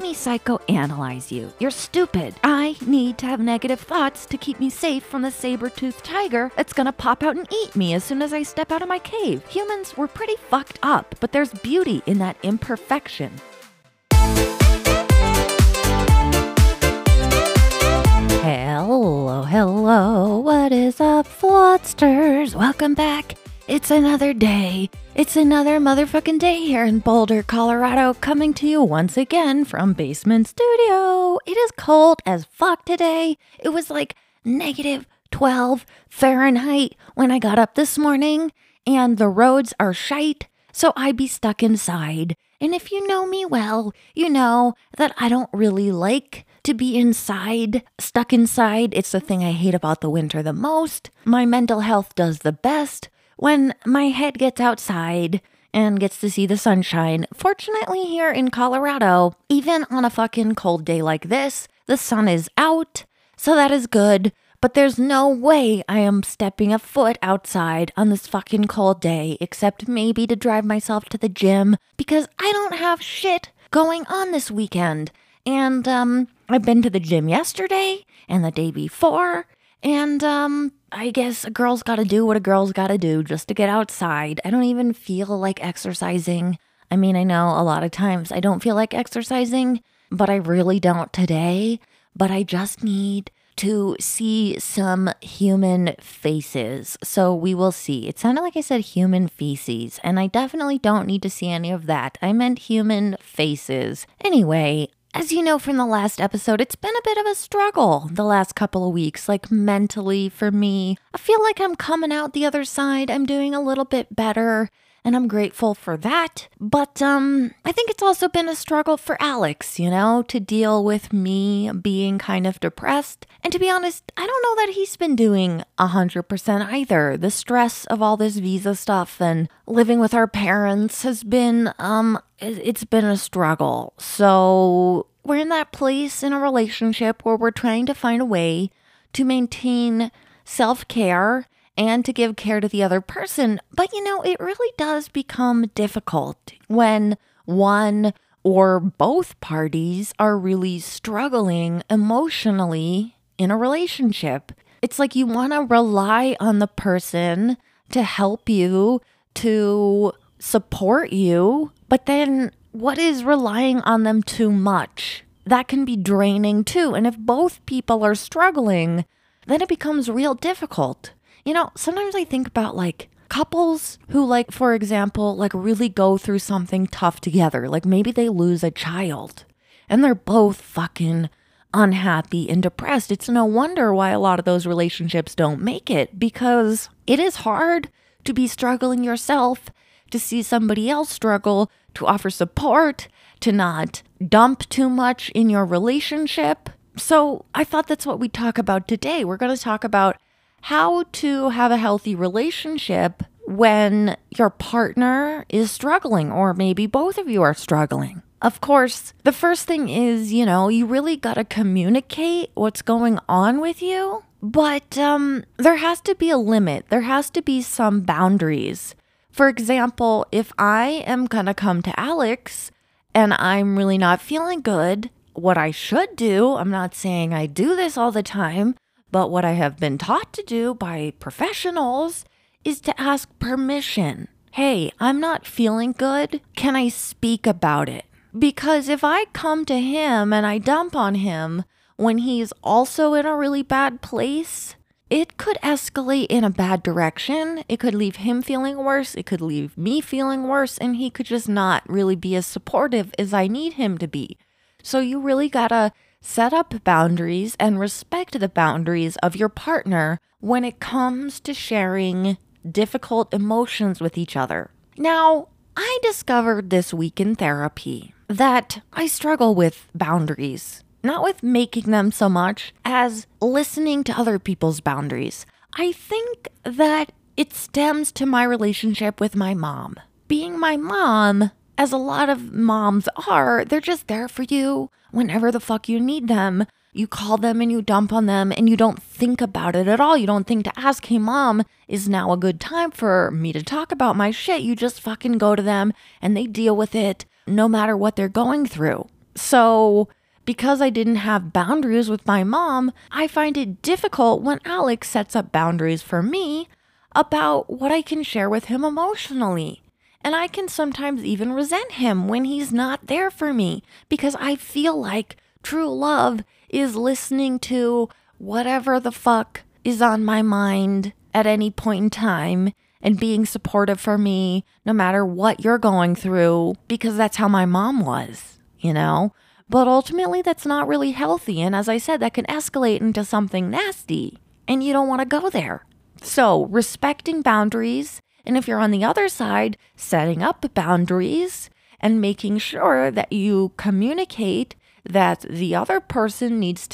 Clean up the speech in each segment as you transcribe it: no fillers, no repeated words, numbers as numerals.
me psychoanalyze you. You're stupid. I need to have negative thoughts to keep me safe from the saber-toothed tiger that's gonna pop out and eat me as soon as I step out of my cave. Humans were pretty fucked up, but there's beauty in that imperfection. Hello, what is up, Floodsters? Welcome back. It's another day. It's another motherfucking day here in Boulder, Colorado, coming to you once again from Basement Studio. It is cold as fuck today. It was like negative 12 Fahrenheit when I got up this morning, and the roads are shite, so I be stuck inside. And if you know me well, you know that I don't really like to be inside, stuck inside. It's the thing I hate about the winter the most. My mental health does the best when my head gets outside and gets to see the sunshine. Fortunately, here in Colorado, even on a fucking cold day like this, the sun is out, so that is good. But there's no way I am stepping a foot outside on this fucking cold day, except maybe to drive myself to the gym, because I don't have shit going on this weekend. And I've been to the gym yesterday and the day before, and I guess a girl's gotta do what a girl's gotta do just to get outside. I don't even feel like exercising. I mean, I know a lot of times I don't feel like exercising, but I really don't today. But I just need to see some human faces. So we will see. It sounded like I said human feces, and I definitely don't need to see any of that. I meant human faces. Anyway, as you know from the last episode, it's been a bit of a struggle the last couple of weeks, like mentally for me. I feel like I'm coming out the other side. I'm doing a little bit better, and I'm grateful for that. But I think it's also been a struggle for Alex, you know, to deal with me being kind of depressed. And to be honest, I don't know that he's been doing 100% either. The stress of all this visa stuff and living with our parents has been, it's been a struggle. So we're in that place in a relationship where we're trying to find a way to maintain self-care and to give care to the other person. But, you know, it really does become difficult when one or both parties are really struggling emotionally in a relationship. It's like you want to rely on the person to help you, to support you, but then what is relying on them too much? That can be draining too. And if both people are struggling, then it becomes real difficult. You know, sometimes I think about like couples who, like, for example, like really go through something tough together. Like maybe they lose a child and they're both fucking unhappy and depressed. It's no wonder why a lot of those relationships don't make it, because it is hard to be struggling yourself, to see somebody else struggle, to offer support, to not dump too much in your relationship. So I thought that's what we'd talk about today. We're going to talk about how to have a healthy relationship when your partner is struggling, or maybe both of you are struggling. Of course, the first thing is, you know, you really got to communicate what's going on with you, but there has to be a limit. There has to be some boundaries. For example, if I am going to come to Alex and I'm really not feeling good, what I should do, I'm not saying I do this all the time, but what I have been taught to do by professionals is to ask permission. Hey, I'm not feeling good. Can I speak about it? Because if I come to him and I dump on him when he's also in a really bad place, it could escalate in a bad direction. It could leave him feeling worse. It could leave me feeling worse. And he could just not really be as supportive as I need him to be. So you really gotta set up boundaries and respect the boundaries of your partner when it comes to sharing difficult emotions with each other. Now, I discovered this week in therapy that I struggle with boundaries, not with making them so much as listening to other people's boundaries. I think that it stems to my relationship with my mom. Being my mom, as a lot of moms are, they're just there for you whenever the fuck you need them. You call them and you dump on them and you don't think about it at all. You don't think to ask, hey mom, is now a good time for me to talk about my shit? You just fucking go to them and they deal with it no matter what they're going through. So because I didn't have boundaries with my mom, I find it difficult when Alex sets up boundaries for me about what I can share with him emotionally. And I can sometimes even resent him when he's not there for me because I feel like true love is listening to whatever the fuck is on my mind at any point in time and being supportive for me no matter what you're going through, because that's how my mom was, you know? But ultimately, that's not really healthy. And as I said, that can escalate into something nasty, and you don't want to go there. So respecting boundaries, and if you're on the other side, setting up boundaries and making sure that you communicate that the other person needs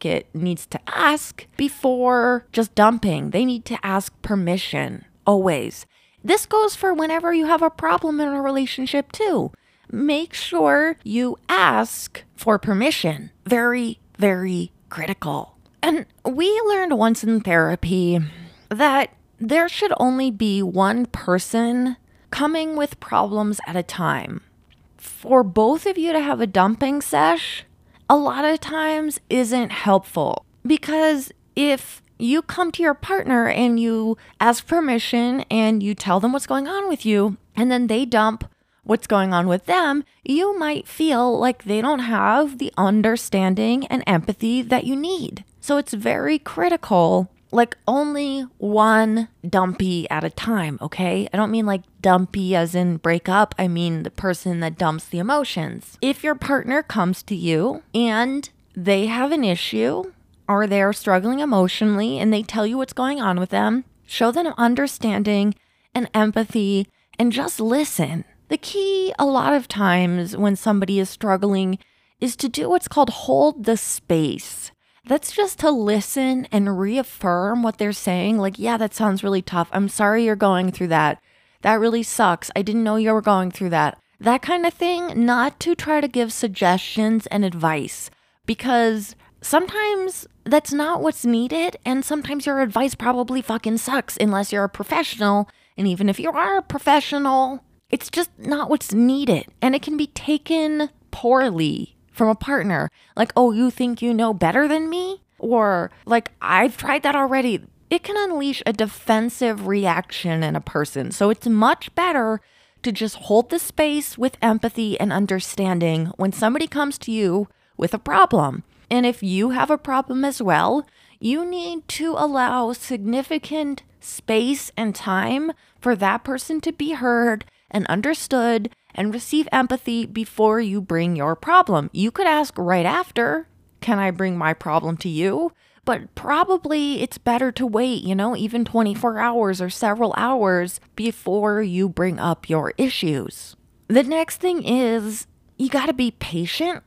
to ask before just dumping. They need to ask permission, always. This goes for whenever you have a problem in a relationship too. Make sure you ask for permission. Very, very critical. And we learned once in therapy that there should only be one person coming with problems at a time. For both of you to have a dumping sesh, a lot of times isn't helpful. Because if you come to your partner and you ask permission and you tell them what's going on with you, and then they dump what's going on with them, you might feel like they don't have the understanding and empathy that you need. So it's very critical, like only one dumpy at a time, okay? I don't mean like dumpy as in break up. I mean the person that dumps the emotions. If your partner comes to you and they have an issue or they're struggling emotionally and they tell you what's going on with them, show them understanding and empathy and just listen. The key a lot of times when somebody is struggling is to do what's called hold the space. That's just to listen and reaffirm what they're saying. Like, yeah, that sounds really tough. I'm sorry you're going through that. That really sucks. I didn't know you were going through that. That kind of thing, not to try to give suggestions and advice, because sometimes that's not what's needed. And sometimes your advice probably fucking sucks unless you're a professional. And even if you are a professional, it's just not what's needed. And it can be taken poorly from a partner. Like, oh, you think you know better than me? Or like, I've tried that already. It can unleash a defensive reaction in a person. So it's much better to just hold the space with empathy and understanding when somebody comes to you with a problem. And if you have a problem as well, you need to allow significant space and time for that person to be heard and understood and receive empathy before you bring your problem. You could ask right after, can I bring my problem to you? But probably it's better to wait, even 24 hours or several hours before you bring up your issues. The next thing is you got to be patient.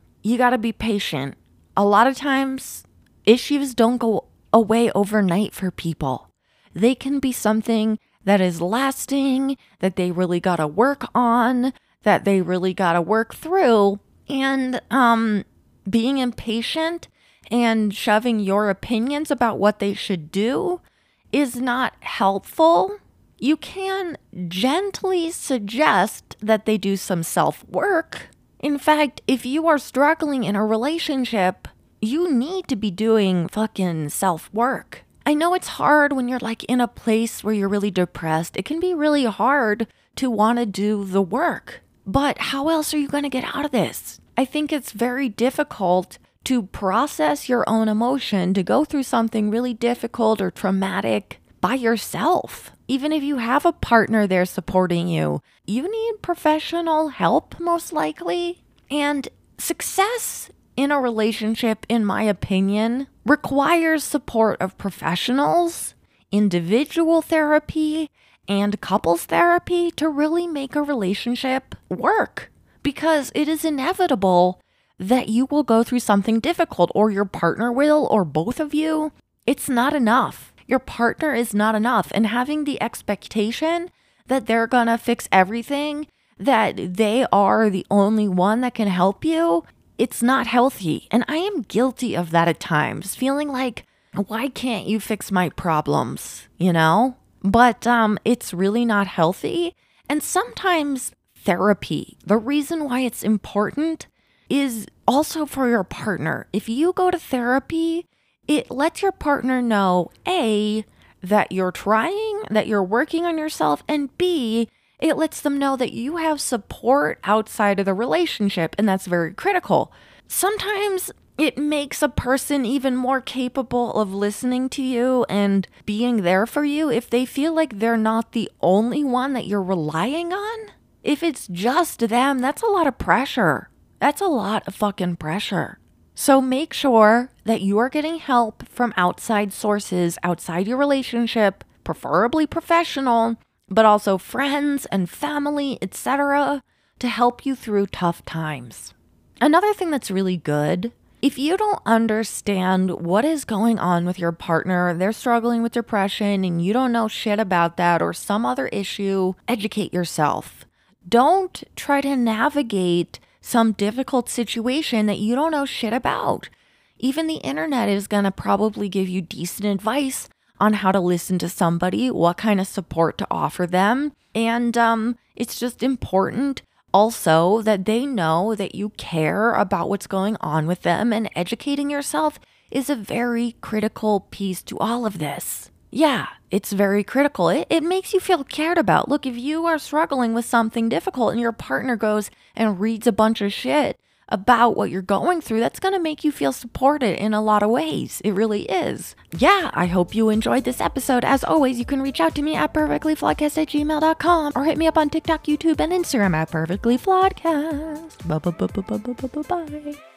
A lot of times issues don't go away overnight for people. They can be something that is lasting, that they really got to work on, that they really got to work through. And being impatient and shoving your opinions about what they should do is not helpful. You can gently suggest that they do some self-work. In fact, if you are struggling in a relationship, you need to be doing fucking self-work. I know it's hard when you're like in a place where you're really depressed. It can be really hard to want to do the work. But how else are you going to get out of this? I think it's very difficult to process your own emotion, to go through something really difficult or traumatic by yourself. Even if you have a partner there supporting you, you need professional help most likely. And success in a relationship, in my opinion, requires support of professionals, individual therapy, and couples therapy to really make a relationship work. Because it is inevitable that you will go through something difficult, or your partner will, or both of you. It's not enough. Your partner is not enough. And having the expectation that they're gonna fix everything, that they are the only one that can help you, it's not healthy. And I am guilty of that at times, feeling like, why can't you fix my problems, But it's really not healthy. And sometimes therapy, the reason why it's important is also for your partner. If you go to therapy, it lets your partner know, A, that you're trying, that you're working on yourself, and B, it lets them know that you have support outside of the relationship, and that's very critical. Sometimes it makes a person even more capable of listening to you and being there for you if they feel like they're not the only one that you're relying on. If it's just them, that's a lot of pressure. That's a lot of fucking pressure. So make sure that you are getting help from outside sources, outside your relationship, preferably professional, but also friends and family, etc., to help you through tough times. Another thing that's really good, if you don't understand what is going on with your partner, they're struggling with depression and you don't know shit about that or some other issue, educate yourself. Don't try to navigate some difficult situation that you don't know shit about. Even the internet is going to probably give you decent advice on how to listen to somebody, what kind of support to offer them. And it's just important also that they know that you care about what's going on with them, and educating yourself is a very critical piece to all of this. Yeah, it's very critical. It makes you feel cared about. Look, if you are struggling with something difficult and your partner goes and reads a bunch of shit about what you're going through, that's going to make you feel supported in a lot of ways. It really is. Yeah, I hope you enjoyed this episode. As always, you can reach out to me at perfectlyflawedcast@gmail.com or hit me up on TikTok, YouTube, and Instagram at perfectlyflawedcast. Bye.